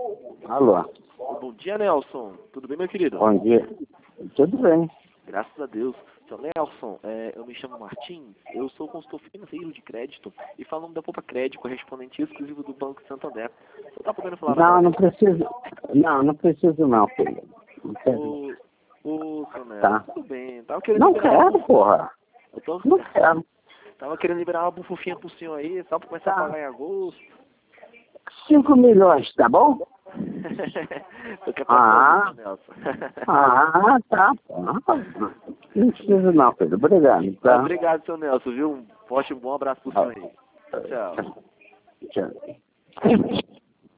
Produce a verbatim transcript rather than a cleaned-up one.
Alô. Bom dia, Nelson. Tudo bem, meu querido? Bom dia. Tudo bem. Graças a Deus. Seu Nelson, é, eu me chamo Martins, eu sou consultor financeiro de crédito e falo da Poupa Crédito, correspondente exclusivo do Banco Santander. Você tá podendo falar Não, agora? não preciso. Não, não preciso não, filho. Não quero. Ô, ô, seu Nelson, Tá. tudo bem. Tava querendo Não liberar quero, uma... porra. Eu tô... Não quero. Tava querendo liberar uma bufufinha pro senhor aí, só pra começar Tá. a pagar em agosto. Cinco milhões, tá bom? Você quer Ah. propósito, Nelson? Ah, tá. Ah, não preciso não, filho. Obrigado, tá? Obrigado, seu Nelson, viu? Um forte e bom abraço pro senhor aí. Tchau. Tchau.